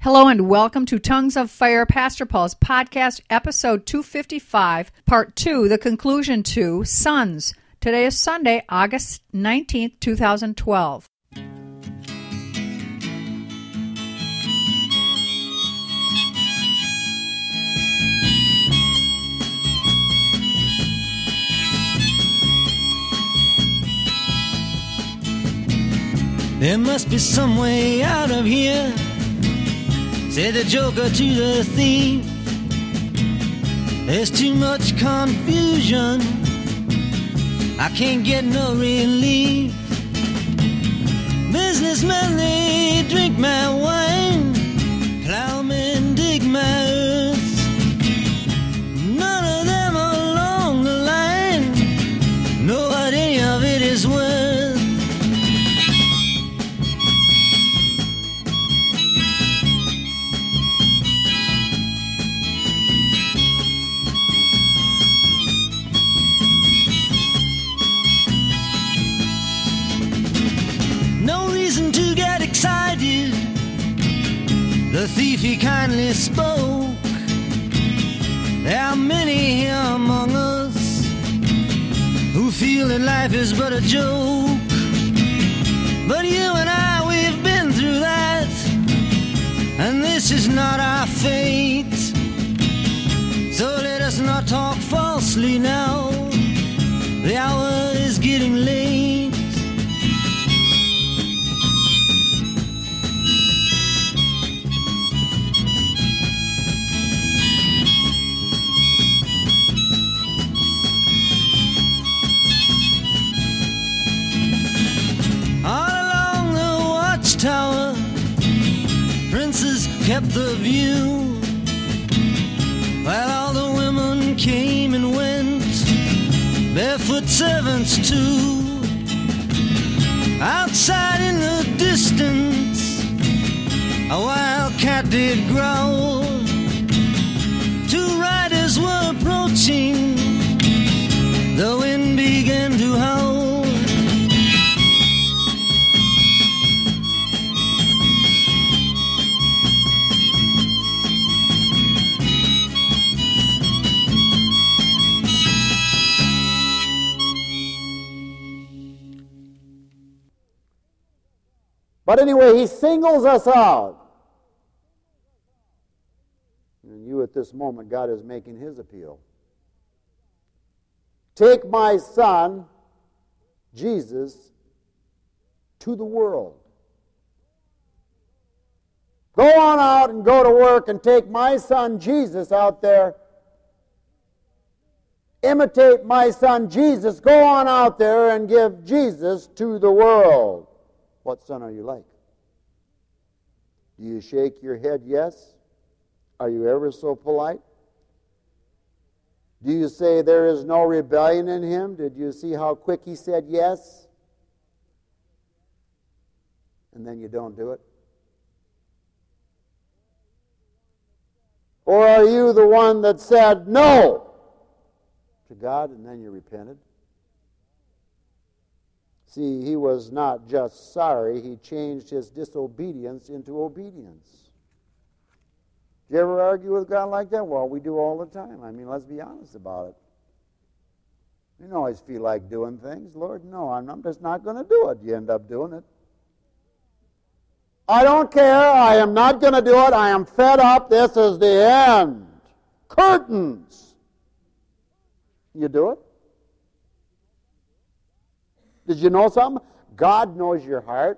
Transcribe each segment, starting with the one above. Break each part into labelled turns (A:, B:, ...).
A: Hello and welcome to Tongues of Fire, Pastor Paul's podcast, episode 255, part 2, the conclusion to Sons. Today is Sunday, August 19th, 2012.
B: There must be some way out of here, said the joker to the thief. There's too much confusion, I can't get no relief. Businessmen, they drink my wine, plowmen dig my earth. None of them along the line know what any of it is worth. The thief, he kindly spoke. There are many here among us who feel that life is but a joke. But you and I, we've been through that, and this is not our fate. So let us not talk falsely now, the hour is getting late. Tower, princes kept the view, while all the women came and went, barefoot servants too. Outside in the distance, a wild cat did growl. Two riders were approaching, the wind began to howl.
C: But anyway, he singles us out. And you at this moment, God is making his appeal. Take my son, Jesus, to the world. Go on out and go to work and take my son, Jesus, out there. Imitate my son, Jesus. Go on out there and give Jesus to the world. What son are you like? Do you shake your head yes? Are you ever so polite? Do you say there is no rebellion in him? Did you see how quick he said yes? And then you don't do it? Or are you the one that said no to God and then you repented? See, he was not just sorry, he changed his disobedience into obedience. Do you ever argue with God like that? Well, we do all the time. I mean, let's be honest about it. You don't always feel like doing things. Lord, no, I'm just not going to do it. You end up doing it. I don't care. I am not going to do it. I am fed up. This is the end. Curtains. You do it? Did you know something? God knows your heart.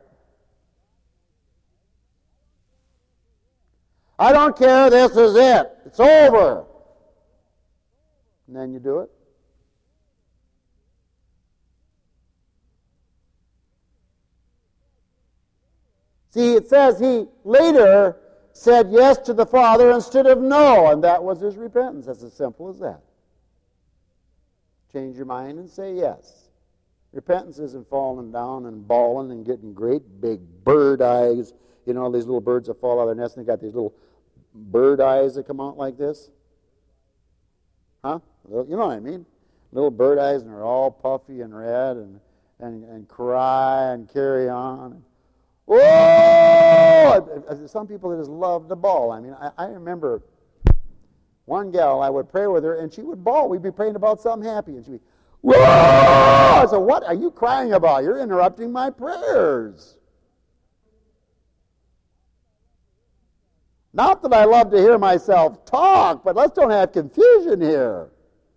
C: I don't care, this is it. It's over. And then you do it. See, it says he later said yes to the Father instead of no, and that was his repentance. That's as simple as that. Change your mind and say yes. Repentance isn't falling down and bawling and getting great big bird eyes. You know, these little birds that fall out of their nest and they got these little bird eyes that come out like this? Huh? You know what I mean? Little bird eyes, and they're all puffy and red and cry and carry on. Whoa! some people that just love to bawl. I mean, I remember one gal, I would pray with her, and she would bawl. We'd be praying about something happy, and she'd be, whoa! I said, what are you crying about? You're interrupting my prayers. Not that I love to hear myself talk, but let's don't have confusion here.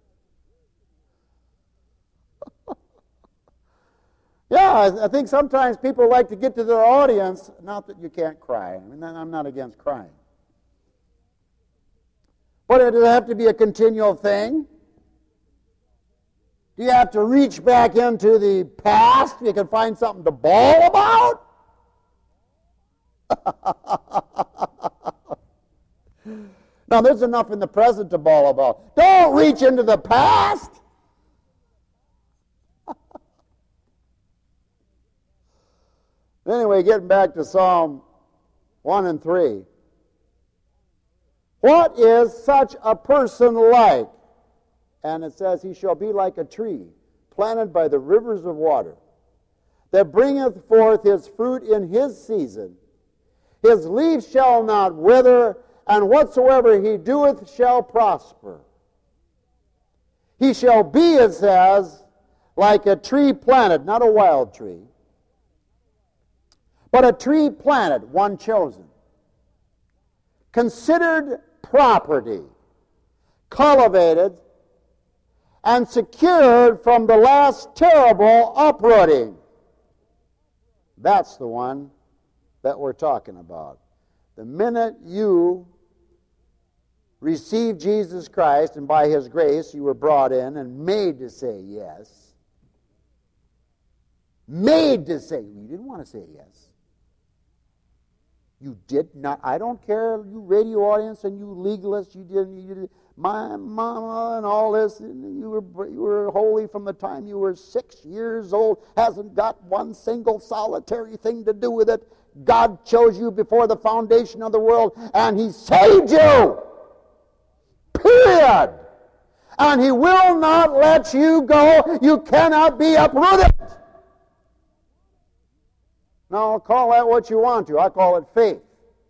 C: Yeah, I think sometimes people like to get to their audience, not that you can't cry. I mean, I'm not against crying. But does it have to be a continual thing? Do you have to reach back into the past? You can find something to bawl about? Now, there's enough in the present to bawl about. Don't reach into the past. Anyway, getting back to Psalm 1 and 3. What is such a person like? And it says, he shall be like a tree planted by the rivers of water, that bringeth forth his fruit in his season. His leaf shall not wither, and whatsoever he doeth shall prosper. He shall be, it says, like a tree planted, not a wild tree, but a tree planted, one chosen, considered property, cultivated, and secured from the last terrible uprooting. That's the one that we're talking about. The minute you received Jesus Christ, and by his grace you were brought in and made to say yes. Made to say, you didn't want to say yes. You did not. I don't care, you radio audience and you legalists, you did my mama and all this, and you were holy from the time you were 6 years old, hasn't got one single solitary thing to do with it. God chose you before the foundation of the world, and he saved you. Period. And he will not let you go. You cannot be uprooted. Now, call that what you want to. I call it faith.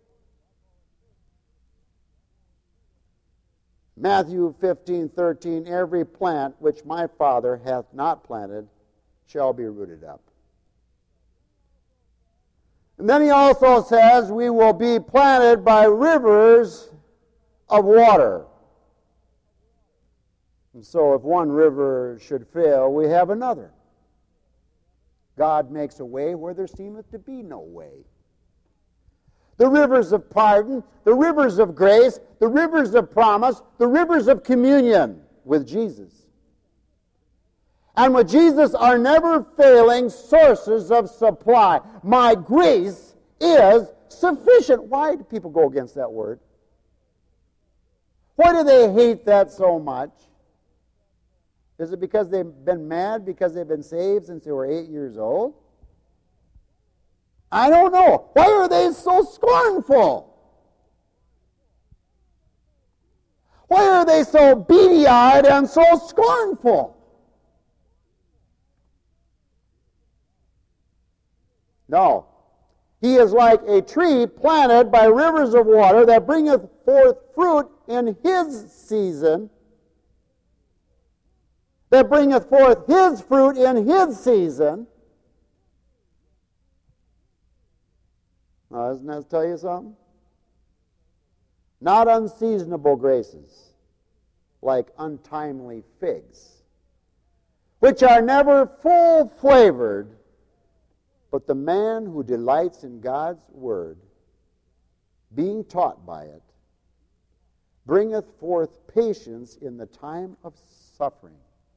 C: Matthew 15:13, every plant which my Father hath not planted shall be rooted up. And then he also says we will be planted by rivers of water. And so if one river should fail, we have another. God makes a way where there seemeth to be no way. The rivers of pardon, the rivers of grace, the rivers of promise, the rivers of communion with Jesus. And with Jesus are never failing sources of supply. My grace is sufficient. Why do people go against that word? Why do they hate that so much? Is it because they've been mad because they've been saved since they were 8 years old? I don't know. Why are they so scornful? Why are they so beady-eyed and so scornful? No. He is like a tree planted by rivers of water that bringeth forth fruit in his season, that bringeth forth his fruit in his season. Now, doesn't that tell you something? Not unseasonable graces, like untimely figs, which are never full-flavored, but the man who delights in God's word, being taught by it, bringeth forth patience in the time of suffering.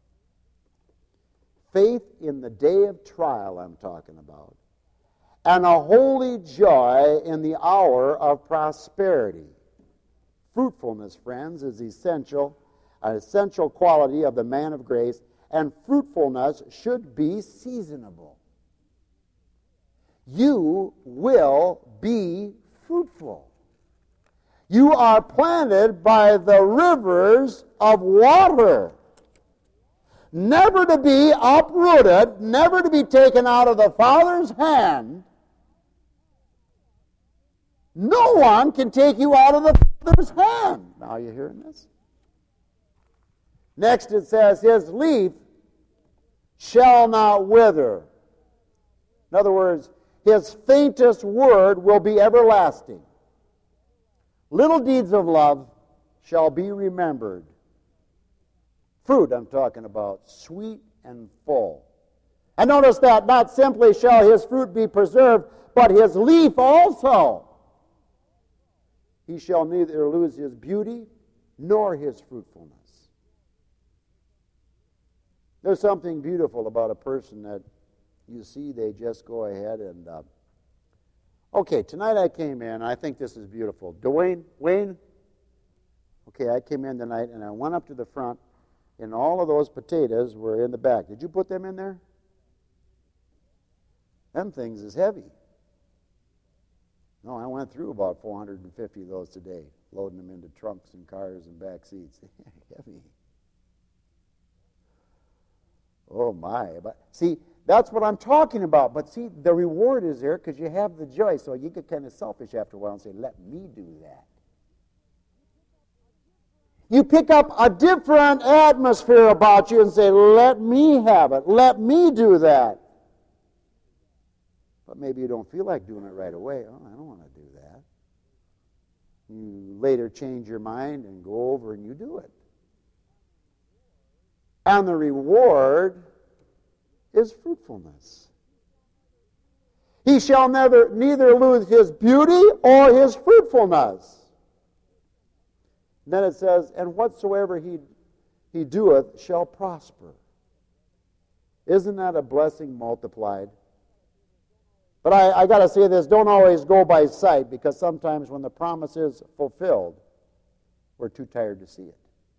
C: Faith in the day of trial, I'm talking about. And a holy joy in the hour of prosperity. Fruitfulness, friends, is essential, an essential quality of the man of grace, and fruitfulness should be seasonable. You will be fruitful. You are planted by the rivers of water, never to be uprooted, never to be taken out of the Father's hand, No one can take you out of the Father's hand. Now you hearing this? Next it says, his leaf shall not wither. In other words, his faintest word will be everlasting. Little deeds of love shall be remembered. Fruit, I'm talking about, sweet and full. And notice that not simply shall his fruit be preserved, but his leaf also. He shall neither lose his beauty nor his fruitfulness. There's something beautiful about a person that you see, they just go ahead and... Okay, tonight I came in, I think this is beautiful. Wayne? Okay, I came in tonight and I went up to the front, and all of those potatoes were in the back. Did you put them in there? Them things is heavy. No, I went through about 450 of those today, loading them into trunks and cars and back seats. Heavy. Oh my. But see, that's what I'm talking about. But see, the reward is there because you have the joy. So you get kind of selfish after a while and say, let me do that. You pick up a different atmosphere about you and say, let me have it. Let me do that. But maybe you don't feel like doing it right away. Oh, I don't want to do that. You later change your mind and go over and you do it. And the reward is fruitfulness. He shall neither lose his beauty or his fruitfulness. And then it says, and whatsoever he doeth shall prosper. Isn't that a blessing multiplied? But I got to say this, don't always go by sight, because sometimes when the promise is fulfilled, we're too tired to see it.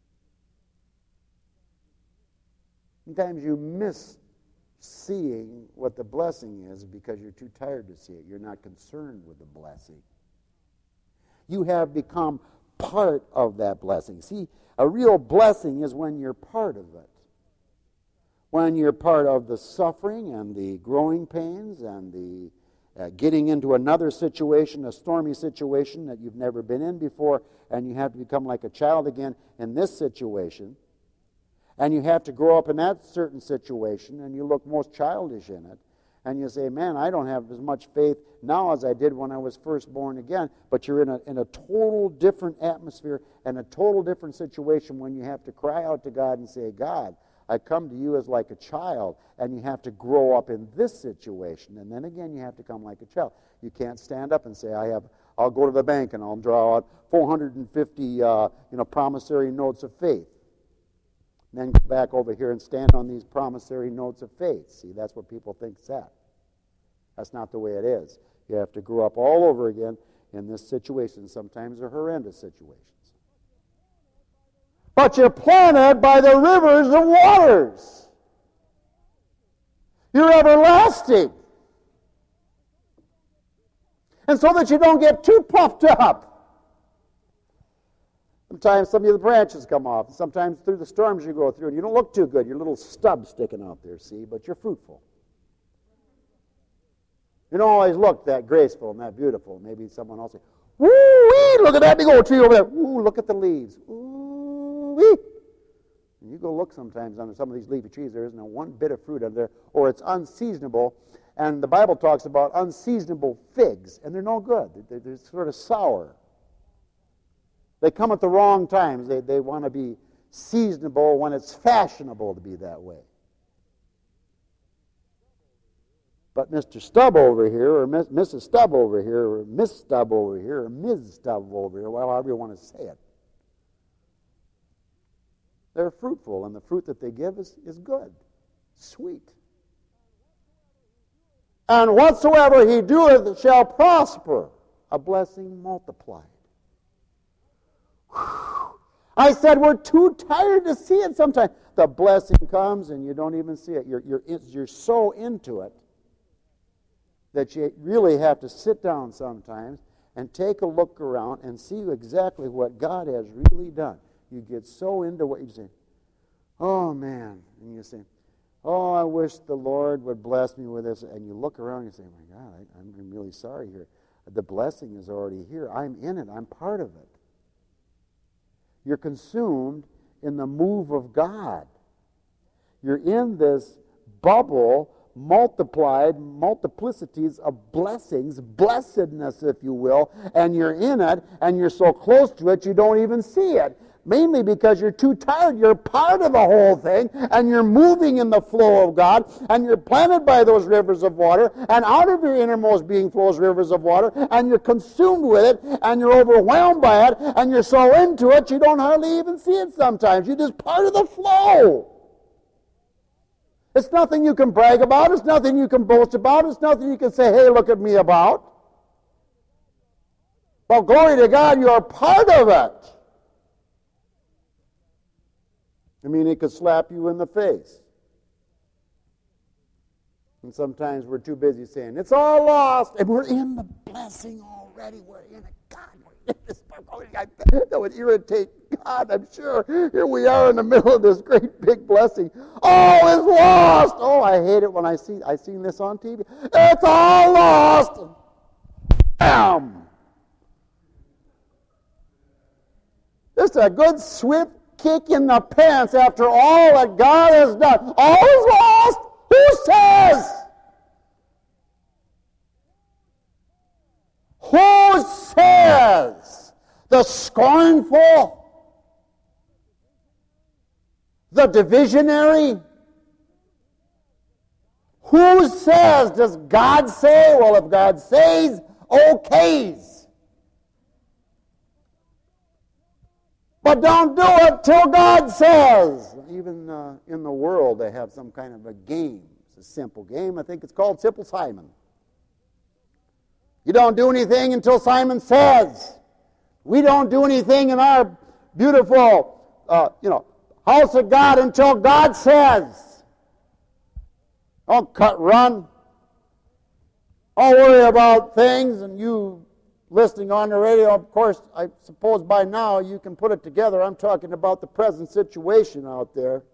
C: Sometimes you miss seeing what the blessing is because you're too tired to see it. You're not concerned with the blessing. You have become part of that blessing. See, a real blessing is when you're part of it. When you're part of the suffering and the growing pains and the getting into another situation, a stormy situation that you've never been in before, and you have to become like a child again in this situation. And you have to grow up in that certain situation, and you look most childish in it. And you say, man, I don't have as much faith now as I did when I was first born again. But you're in a total different atmosphere and a total different situation when you have to cry out to God and say, God, I come to you as like a child, and you have to grow up in this situation. And then again, you have to come like a child. You can't stand up and say, I'll go to the bank and I'll draw out 450 promissory notes of faith. Then go back over here and stand on these promissory notes of faith. See, that's what people think that. That's not the way it is. You have to grow up all over again in this situation. Sometimes they're horrendous situations. But you're planted by the rivers of waters. You're everlasting. And so that you don't get too puffed up. Sometimes some of the branches come off. Sometimes through the storms you go through, and you don't look too good. Your little stub sticking out there, see, but you're fruitful. You don't always look that graceful and that beautiful. Maybe someone else say, woo-wee, look at that big old tree over there. Ooh, look at the leaves. Ooh-wee. And you go look sometimes under some of these leafy trees, there isn't one bit of fruit under there, or it's unseasonable. And the Bible talks about unseasonable figs, and they're no good. They're sort of sour. They come at the wrong times. They want to be seasonable when it's fashionable to be that way. But Mr. Stubb over here, or Mrs. Stubb over here, or Miss Stubb over here, or Ms. Stubb over here, well, however you want to say it, they're fruitful, and the fruit that they give is good, sweet. And whatsoever he doeth shall prosper, a blessing multiplied. I said we're too tired to see it sometimes. The blessing comes and you don't even see it. You're so into it that you really have to sit down sometimes and take a look around and see exactly what God has really done. You get so into what you say, oh man, and you say, oh, I wish the Lord would bless me with this. And you look around and you say, my God, I'm really sorry here. The blessing is already here. I'm in it. I'm part of it. You're consumed in the move of God. You're in this bubble, multiplicities of blessings, blessedness, if you will, and you're in it, and you're so close to it you don't even see it. Mainly because you're too tired. You're part of the whole thing, and you're moving in the flow of God, and you're planted by those rivers of water, and out of your innermost being flows rivers of water, and you're consumed with it, and you're overwhelmed by it, and you're so into it you don't hardly even see it sometimes. You're just part of the flow. It's nothing you can brag about. It's nothing you can boast about. It's nothing you can say, hey, look at me about. Well, glory to God, you're part of it. I mean, it could slap you in the face. And sometimes we're too busy saying, it's all lost, and we're in the blessing already. We're in it. God, we're in this. That would irritate God, I'm sure. Here we are in the middle of this great big blessing. All is lost. Oh, I hate it when I've seen this on TV. It's all lost. Bam! Just a good swift kick in the pants after all that God has done. All is lost? Who says? Who says? The scornful? The divisionary? Who says? Does God say? Well, if God says, okays. But don't do it till God says. Even in the world, they have some kind of a game. It's a simple game. I think it's called Simple Simon. You don't do anything until Simon says. We don't do anything in our beautiful, house of God until God says. Don't run. Don't worry about things, and you listening on the radio, of course, I suppose by now you can put it together. I'm talking about the present situation out there.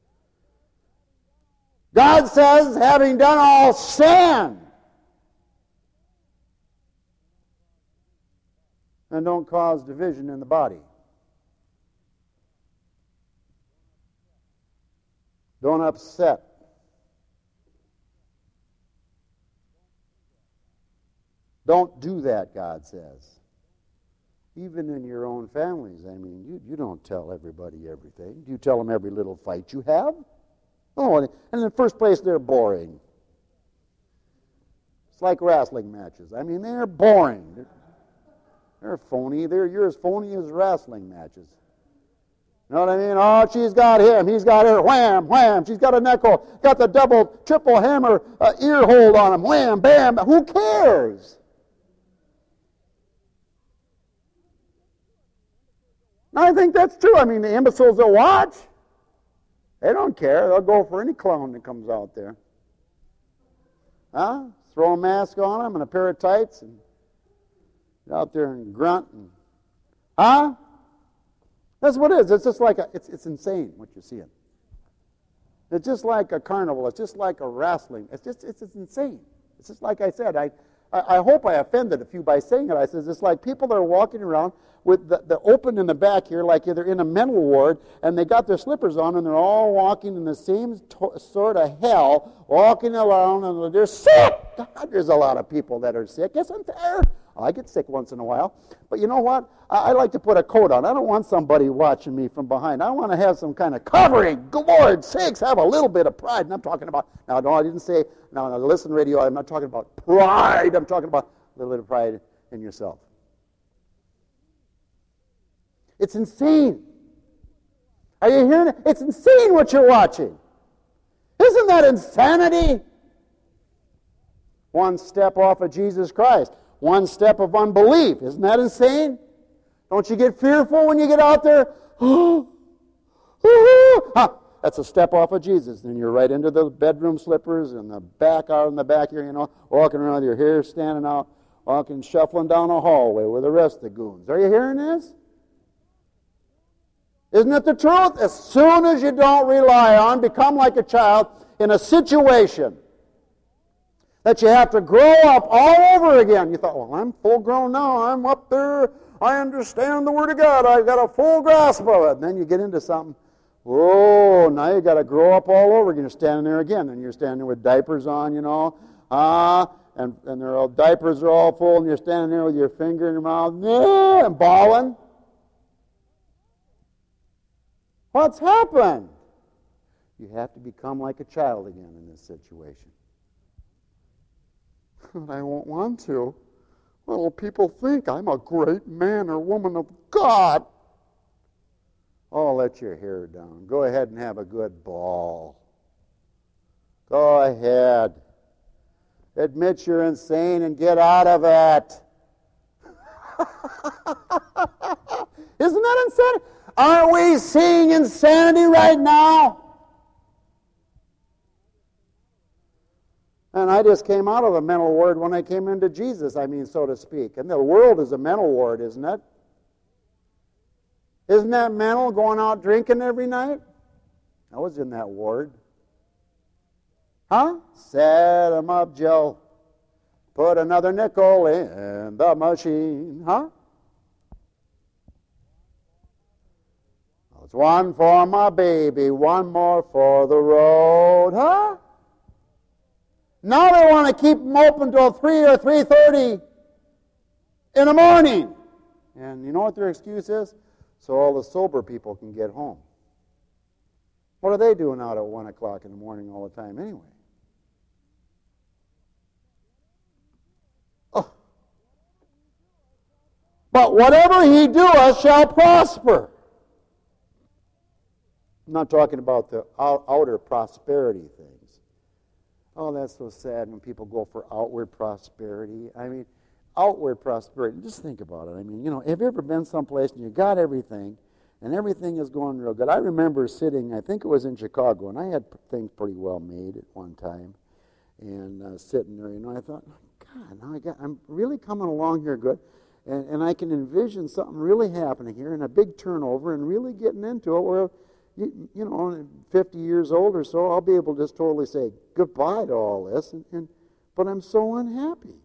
C: God says, having done all, stand. And don't cause division in the body. Don't upset. Don't do that, God says. Even in your own families, I mean, you don't tell everybody everything. Do you tell them every little fight you have? Oh, and in the first place, they're boring. It's like wrestling matches. I mean, they're boring. They're phony. You're as phony as wrestling matches. You know what I mean? Oh, she's got him. He's got her. Wham, wham. She's got a neck hole. Got the double, triple hammer ear hold on him. Wham, bam. Who cares? I think that's true. I mean, the imbeciles that watch, they don't care. They'll go for any clown that comes out there. Huh? Throw a mask on them and a pair of tights and get out there and grunt. Huh? That's what it is. It's just like it's insane what you're seeing. It's just like a carnival. It's just like a wrestling. It's insane. It's just like I said. I hope I offended a few by saying it. I says it's like people that are walking around with the open in the back here, like they're in a mental ward, and they got their slippers on, and they're all walking in the same sort of hell, walking around, and they're sick. God, there's a lot of people that are sick, isn't there? I get sick once in a while. But you know what? I like to put a coat on. I don't want somebody watching me from behind. I want to have some kind of covering. Lord sakes, have a little bit of pride. And I'm talking about, now, no, I didn't say, no, listen, radio, I'm not talking about pride. I'm talking about a little bit of pride in yourself. It's insane. Are you hearing it? It's insane what you're watching. Isn't that insanity? One step off of Jesus Christ. One step of unbelief. Isn't that insane? Don't you get fearful when you get out there? That's a step off of Jesus. Then you're right into the bedroom slippers and the back out in the back here, walking around with your hair standing out, walking, shuffling down a hallway with the rest of the goons. Are you hearing this? Isn't it the truth? As soon as you don't rely on, become like a child in a situation that you have to grow up all over again. You thought, well, I'm full grown now. I'm up there. I understand the Word of God. I've got a full grasp of it. And then you get into something. Oh, now you got to grow up all over again. You're standing there again, and you're standing there with diapers on, you know. And their diapers are all full, and you're standing there with your finger in your mouth, and bawling. What's happened? You have to become like a child again in this situation. But I won't want to. Well, people think I'm a great man or woman of God. Oh, let your hair down. Go ahead and have a good ball. Go ahead. Admit you're insane and get out of it. Isn't that insanity? Aren't we seeing insanity right now? And I just came out of a mental ward when I came into Jesus, so to speak. And the world is a mental ward, isn't it? Isn't that mental, going out drinking every night? I was in that ward. Huh? Set 'em up, Joe. Put another nickel in the machine. Huh? It's one for my baby, one more for the road. Huh? Now they want to keep them open till 3 or 3:30 in the morning. And you know what their excuse is? So all the sober people can get home. What are they doing out at 1 o'clock in the morning all the time anyway? Oh. But whatever he doeth shall prosper. I'm not talking about the outer prosperity things. Oh, that's so sad when people go for outward prosperity. Outward prosperity. Just think about it. Have you ever been someplace and you got everything, and everything is going real good? I remember sitting, I think it was in Chicago, and I had things pretty well made at one time, and sitting there, I thought, God, now I'm really coming along here good, and I can envision something really happening here, and a big turnover, and really getting into it, where, 50 years old or so, I'll be able to just totally say goodbye to all this, but I'm so unhappy.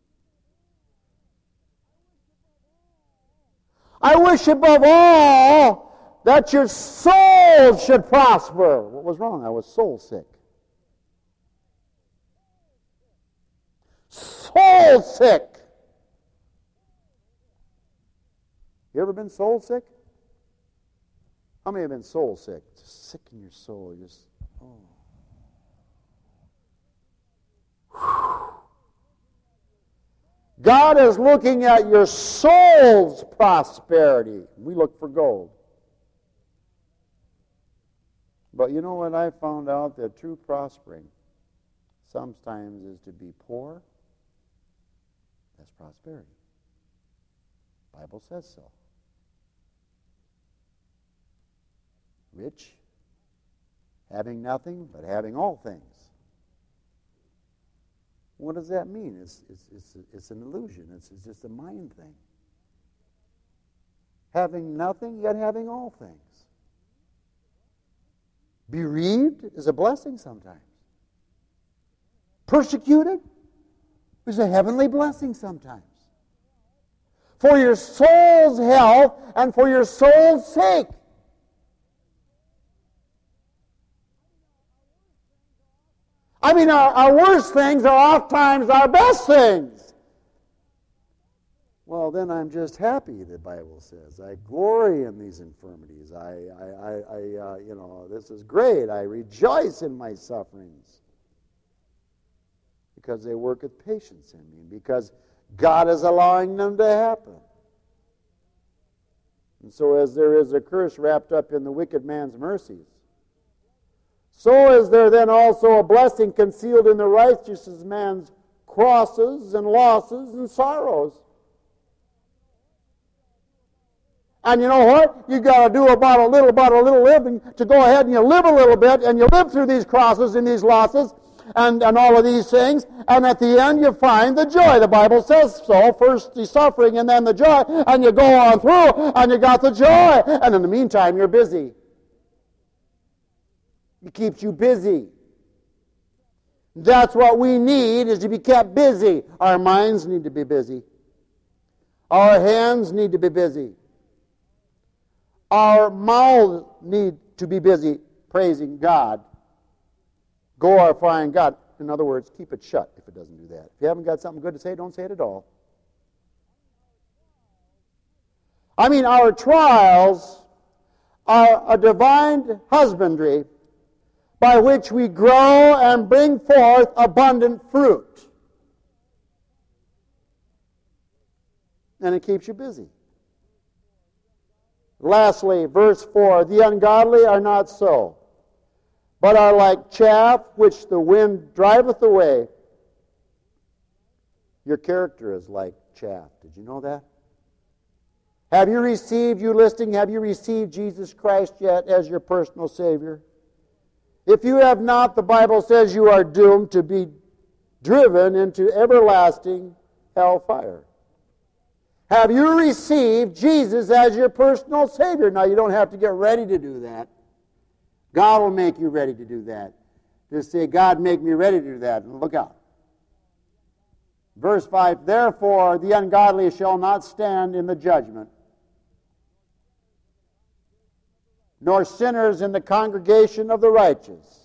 C: I wish above all that your soul should prosper. What was wrong? I was soul sick. Soul sick. You ever been soul sick? How many have been soul sick? Just sick in your soul. God is looking at your soul's prosperity. We look for gold. But you know what I found out? That true prospering sometimes is to be poor. That's prosperity. The Bible says so. Rich, having nothing, but having all things. What does that mean? It's an illusion. It's just a mind thing. Having nothing, yet having all things. Bereaved is a blessing sometimes. Persecuted is a heavenly blessing sometimes. For your soul's health and for your soul's sake. Our worst things are oftentimes our best things. Well, then I'm just happy, the Bible says. I glory in these infirmities. This is great. I rejoice in my sufferings. Because they work with patience in me. Because God is allowing them to happen. And so as there is a curse wrapped up in the wicked man's mercies, so is there then also a blessing concealed in the righteous man's crosses and losses and sorrows. And you know what? You got to do about a little living to go ahead and you live a little bit, and you live through these crosses and these losses and all of these things, and at the end you find the joy. The Bible says so. First the suffering and then the joy, and you go on through and you got the joy. And in the meantime you're busy. It keeps you busy. That's what we need, is to be kept busy. Our minds need to be busy. Our hands need to be busy. Our mouths need to be busy praising God, glorifying God. In other words, keep it shut if it doesn't do that. If you haven't got something good to say, don't say it at all. I mean, our trials are a divine husbandry by which we grow and bring forth abundant fruit. And it keeps you busy. Lastly, verse 4, the ungodly are not so, but are like chaff which the wind driveth away. Your character is like chaff. Did you know that? Have you received Jesus Christ yet as your personal Savior? If you have not, the Bible says you are doomed to be driven into everlasting hellfire. Have you received Jesus as your personal Savior? Now, you don't have to get ready to do that. God will make you ready to do that. Just say, God, make me ready to do that, and look out. Verse 5, therefore the ungodly shall not stand in the judgment, nor sinners in the congregation of the righteous.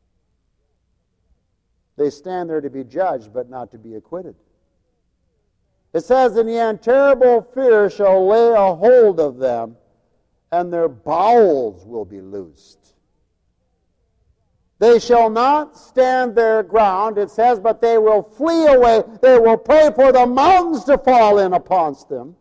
C: They stand there to be judged, but not to be acquitted. It says, in the end, terrible fear shall lay a hold of them, and their bowels will be loosed. They shall not stand their ground, it says, but they will flee away. They will pray for the mountains to fall in upon them.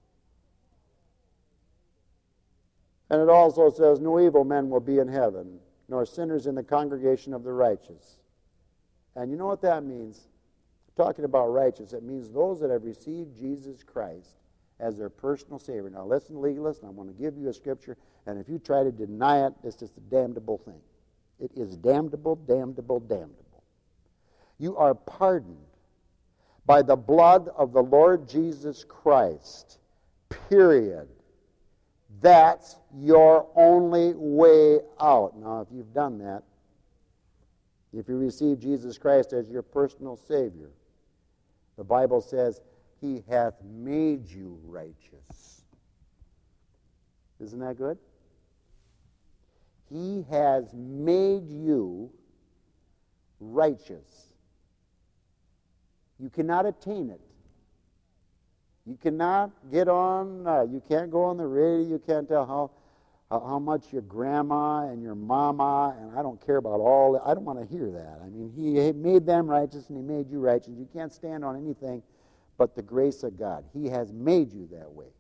C: And it also says, no evil men will be in heaven, nor sinners in the congregation of the righteous. And you know what that means? Talking about righteous, it means those that have received Jesus Christ as their personal Savior. Now listen, legalists, I'm going to give you a scripture, and if you try to deny it, it's just a damnable thing. It is damnable, damnable, damnable. You are pardoned by the blood of the Lord Jesus Christ, period. That's your only way out. Now, if you've done that, if you receive Jesus Christ as your personal Savior, the Bible says, He hath made you righteous. Isn't that good? He has made you righteous. You cannot attain it. You cannot get on, you can't go on the radio, you can't tell how much your grandma and your mama, and I don't care about all that. I don't want to hear that. I mean, He made them righteous and He made you righteous. You can't stand on anything but the grace of God. He has made you that way.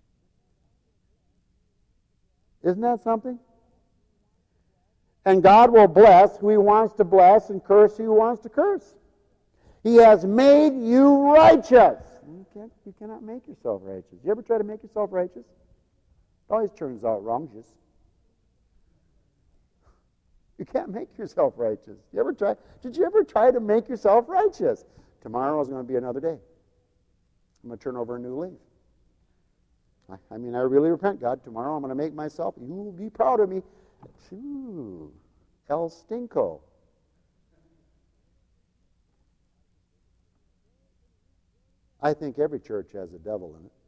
C: Isn't that something? And God will bless who He wants to bless and curse who He wants to curse. He has made you righteous. You cannot make yourself righteous. You ever try to make yourself righteous? It always turns out wrong. You can't make yourself righteous. You ever try? Did you ever try to make yourself righteous? Tomorrow is going to be another day. I'm going to turn over a new leaf. I mean, I really repent, God. Tomorrow I'm going to make myself. You will be proud of me. Ooh, El Stinko. I think every church has a devil in it.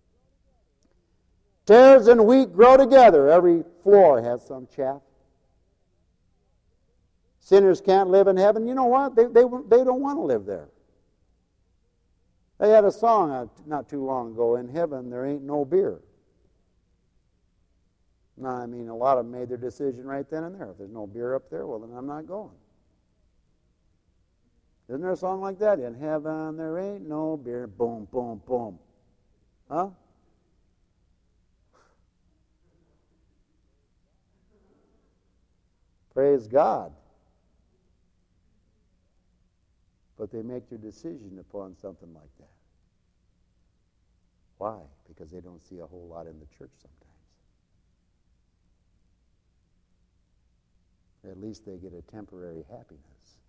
C: Tares and wheat grow together. Every floor has some chaff. Sinners can't live in heaven. You know what? They don't want to live there. They had a song not too long ago, in heaven there ain't no beer. No, I mean, a lot of them made their decision right then and there. If there's no beer up there, well, then I'm not going. Isn't there a song like that? In heaven there ain't no beer. Boom, boom, boom. Huh? Praise God. But they make their decision upon something like that. Why? Because they don't see a whole lot in the church sometimes. At least they get a temporary happiness.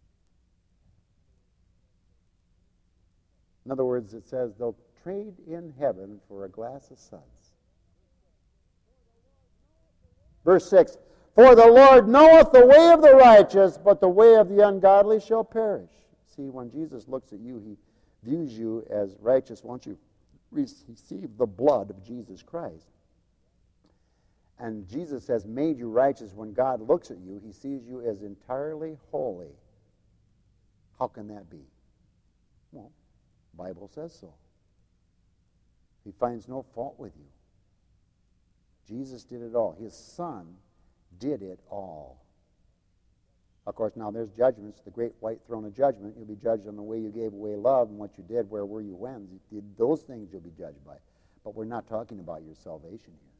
C: In other words, it says they'll trade in heaven for a glass of suds. Verse 6, For the Lord knoweth the way of the righteous, but the way of the ungodly shall perish. See, when Jesus looks at you, he views you as righteous once you receive the blood of Jesus Christ. And Jesus has made you righteous. When God looks at you, he sees you as entirely holy. How can that be? Well, the Bible says so. He finds no fault with you. Jesus did it all. His Son did it all. Of course, now there's judgments, the great white throne of judgment. You'll be judged on the way you gave away love and what you did, where were you when. Those things you'll be judged by. But we're not talking about your salvation here.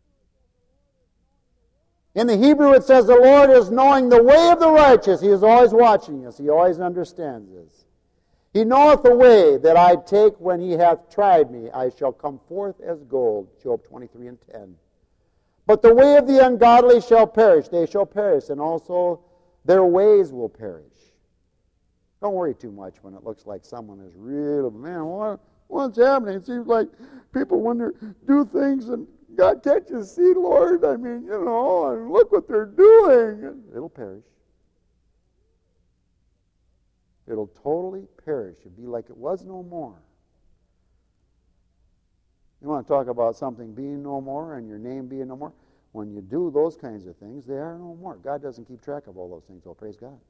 C: In the Hebrew it says the Lord is knowing the way of the righteous. He is always watching us. He always understands this. He knoweth the way that I take when he hath tried me. I shall come forth as gold. Job 23:10. But the way of the ungodly shall perish. They shall perish, and also their ways will perish. Don't worry too much when it looks like someone is real. Man, what's happening? It seems like people wonder, do things, and God, can't you see, Lord? I mean, and look what they're doing. It'll perish. It'll totally perish. It'll be like it was no more. You want to talk about something being no more and your name being no more? When you do those kinds of things, they are no more. God doesn't keep track of all those things. Oh, praise God.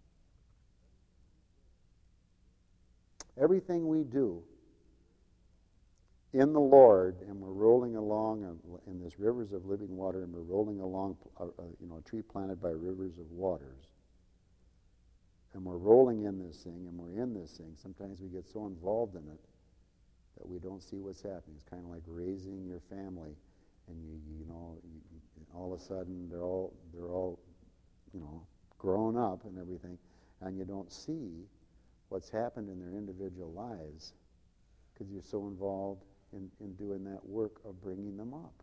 C: Everything we do in the Lord, and we're rolling along in this rivers of living water, and we're rolling along a tree planted by rivers of waters, and we're rolling in this thing, and we're in this thing. Sometimes we get so involved in it that we don't see what's happening. It's kind of like raising your family, and you all of a sudden they're all grown up and everything, and you don't see what's happened in their individual lives because you're so involved in doing that work of bringing them up.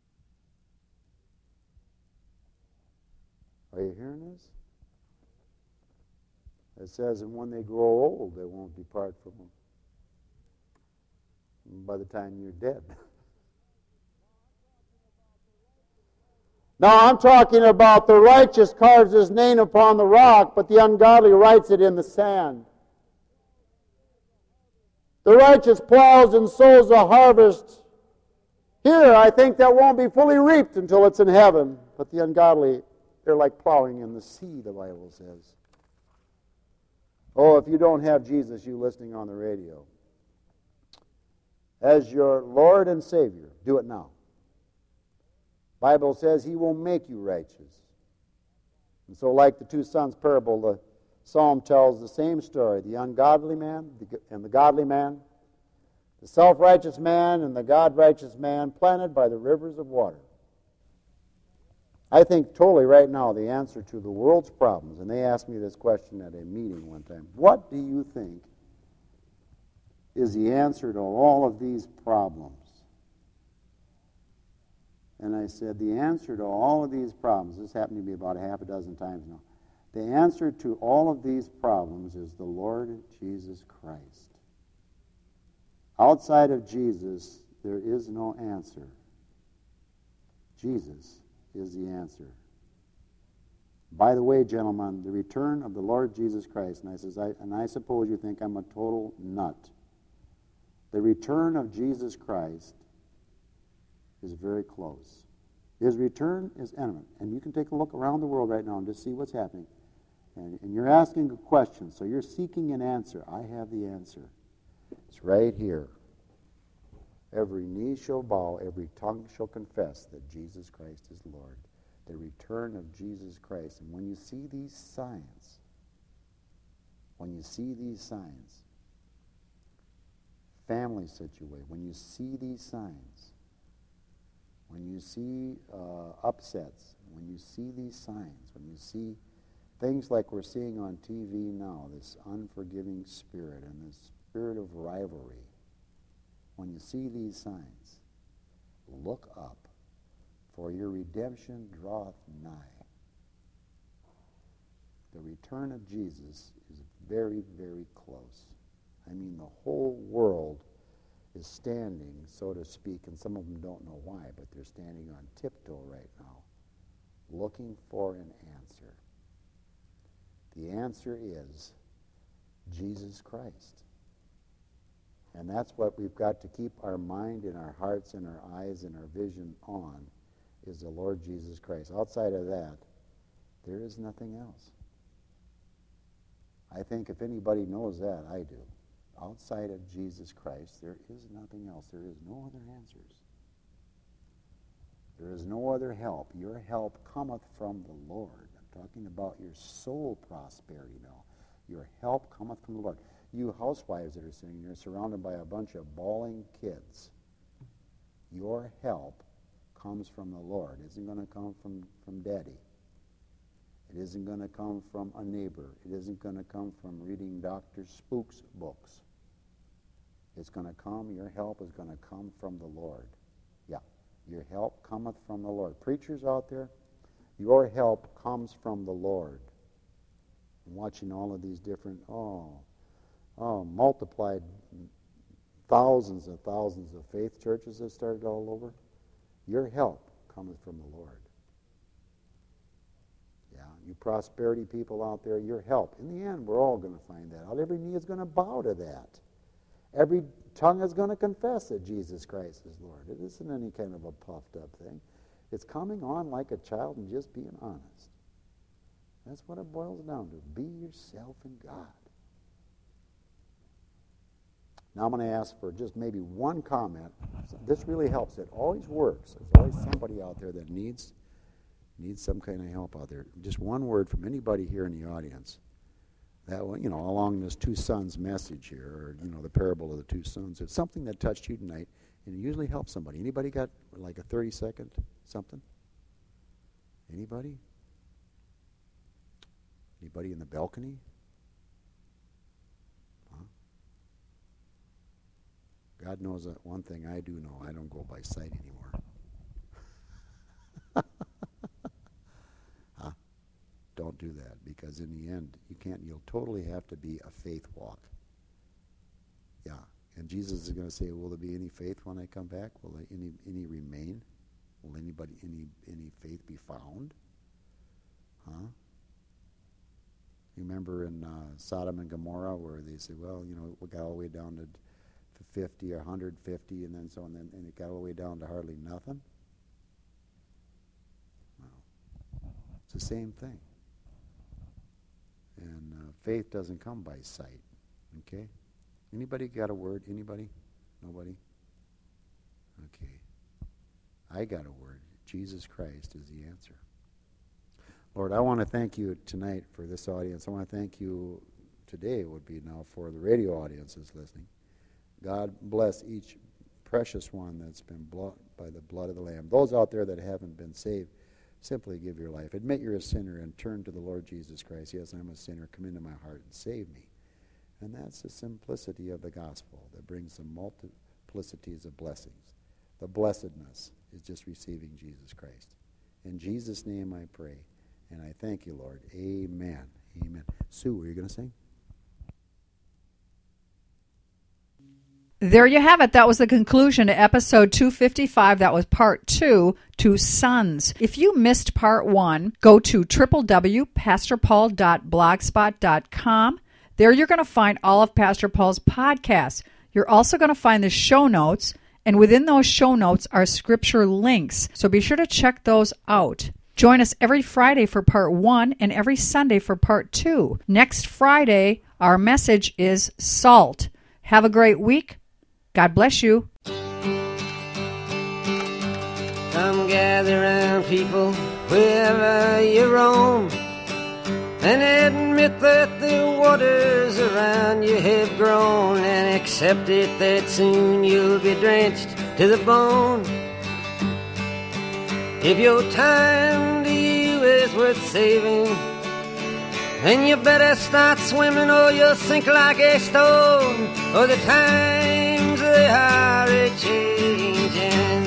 C: Are you hearing this? It says, and when they grow old, they won't depart from them. By the time you're dead. Now I'm talking about the righteous carves his name upon the rock, but the ungodly writes it in the sand. The righteous plows and sows a harvest here, I think that won't be fully reaped until it's in heaven. But the ungodly, they're like plowing in the sea, the Bible says. Oh, if you don't have Jesus, you listening on the radio, as your Lord and Savior, do it now. Bible says he will make you righteous. And so like the two sons parable, the Psalm tells the same story. The ungodly man and the godly man, the self-righteous man and the God-righteous man planted by the rivers of water. I think totally right now the answer to the world's problems, and they asked me this question at a meeting one time, what do you think is the answer to all of these problems? And I said, the answer to all of these problems, this happened to me about a half a dozen times now, the answer to all of these problems is the Lord Jesus Christ. Outside of Jesus, there is no answer. Jesus is the answer. By the way, gentlemen, the return of the Lord Jesus Christ, and I suppose you think I'm a total nut. The return of Jesus Christ is very close. His return is imminent. And you can take a look around the world right now and just see what's happening. And you're asking a question, so you're seeking an answer. I have the answer. It's right here. Every knee shall bow, every tongue shall confess that Jesus Christ is Lord. The return of Jesus Christ. And when you see these signs, family situation, when you see these signs, when you see upsets, when you see these signs, when you see things like we're seeing on TV now, this unforgiving spirit and this spirit of rivalry, when you see these signs, look up, for your redemption draweth nigh. The return of Jesus is very, very close. I mean, the whole world is standing, so to speak, and some of them don't know why, but they're standing on tiptoe right now looking for an answer. The answer is Jesus Christ. And that's what we've got to keep our mind and our hearts and our eyes and our vision on, is the Lord Jesus Christ. Outside of that, there is nothing else. I think if anybody knows that, I do. Outside of Jesus Christ, there is nothing else. There is no other answers. There is no other help. Your help cometh from the Lord. I'm talking about your soul prosperity now. Your help cometh from the Lord. You housewives that are sitting here surrounded by a bunch of bawling kids, your help comes from the Lord. It isn't going to come from Daddy. It isn't going to come from a neighbor. It isn't going to come from reading Dr. Spook's books. It's going to come, your help is going to come from the Lord. Yeah, your help cometh from the Lord. Preachers out there, your help comes from the Lord. I'm watching all of these different, multiplied thousands and thousands of faith churches that started all over. Your help cometh from the Lord. Yeah, you prosperity people out there, your help. In the end, we're all going to find that out. Every knee is going to bow to that. Every tongue is going to confess that Jesus Christ is Lord. It isn't any kind of a puffed up thing. It's coming on like a child and just being honest. That's what it boils down to. Be yourself in God. Now I'm going to ask for just maybe one comment. This really helps. It always works. There's always somebody out there that needs some kind of help out there. Just one word from anybody here in the audience. That, along this two sons message here, or, the parable of the two sons. It's something that touched you tonight, and it usually helps somebody. Anybody got like a 30-second something? Anybody? Anybody in the balcony? Huh? God knows that one thing I do know. I don't go by sight anymore. Huh? Don't do that, because in the end, you'll totally have to be a faith walk. Yeah. And Jesus is going to say, will there be any faith when I come back? Will there any remain? Will any faith be found? Huh? You remember in Sodom and Gomorrah where they say, well, we got all the way down to 50 or 150 and then so on, and it got all the way down to hardly nothing? No. It's the same thing. And faith doesn't come by sight. Okay? Anybody got a word? Anybody? Nobody? Okay. I got a word. Jesus Christ is the answer. Lord, I want to thank you tonight for this audience. I want to thank you today, would be now, for the radio audiences listening. God bless each precious one that's been bought by the blood of the Lamb. Those out there that haven't been saved, simply give your life. Admit you're a sinner and turn to the Lord Jesus Christ. Yes, I'm a sinner. Come into my heart and save me. And that's the simplicity of the gospel that brings the multiplicities of blessings. The blessedness is just receiving Jesus Christ. In Jesus' name I pray. And I thank you, Lord. Amen. Amen. Sue, were you going to sing?
A: There you have it. That was the conclusion to episode 255. That was part 2, Two Sons. If you missed part 1, go to www.pastorpaul.blogspot.com. There you're going to find all of Pastor Paul's podcasts. You're also going to find the show notes, and within those show notes are scripture links. So be sure to check those out. Join us every Friday for part 1 and every Sunday for part 2. Next Friday, our message is salt. Have a great week. God bless you.
B: Come gather round, people, wherever you roam, and admit that the waters around you have grown, and accept it that soon you'll be drenched to the bone. If your time to you is worth saving, then you better start swimming or you'll sink like a stone, or the times they are a-changing.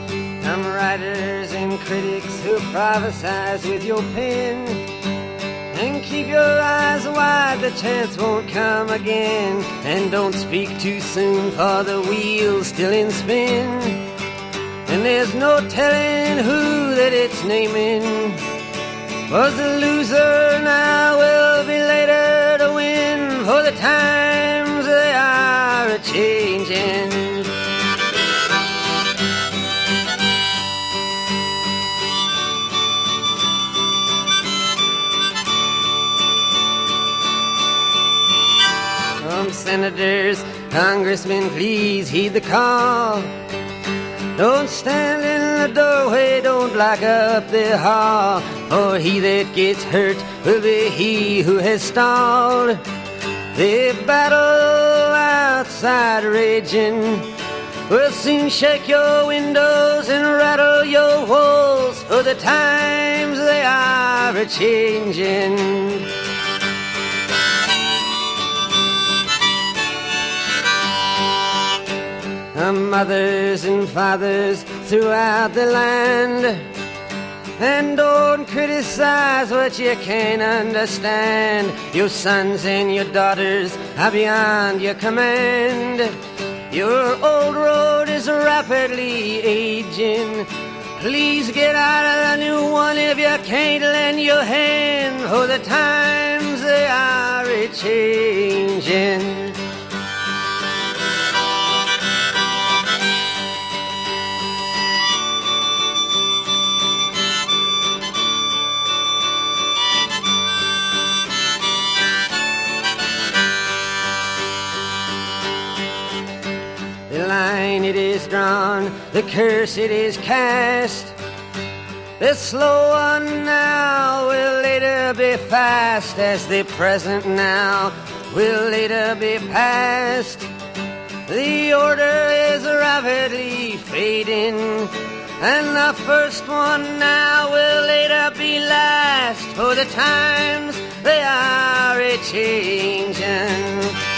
B: Some writers and critics who prophesize with your pen And keep your eyes wide, the chance won't come again. And don't speak too soon, for the wheel's still in spin. And there's no telling who that it's naming. Was the loser now will be later to win, for the times they are a-changing. Senators, congressmen, please heed the call. Don't stand in the doorway, don't block up the hall, for he that gets hurt will be he who has stalled. The battle outside raging will soon shake your windows and rattle your walls, for the times they are a-changing. Mothers and fathers throughout the land, and don't criticize what you can't understand. Your sons and your daughters are beyond your command. Your old road is rapidly aging. Please get out of the new one if you can't lend your hand, for the times they are a-changing. The line it is drawn, the curse it is cast. The slow one now will later be fast, as the present now will later be past. The order is rapidly fading, and the first one now will later be last, for the times they are a-changing.